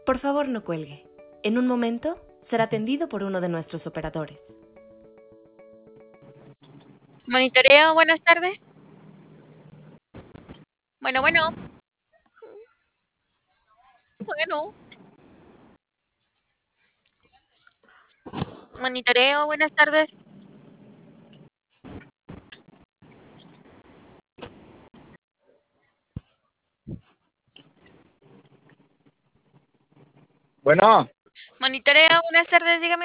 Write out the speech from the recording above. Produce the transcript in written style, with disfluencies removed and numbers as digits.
Por favor, no cuelgue. En un momento será atendido por uno de nuestros operadores. Monitoreo, buenas tardes. Bueno. Monitoreo, buenas tardes. Bueno, Monitoreo, buenas tardes, dígame.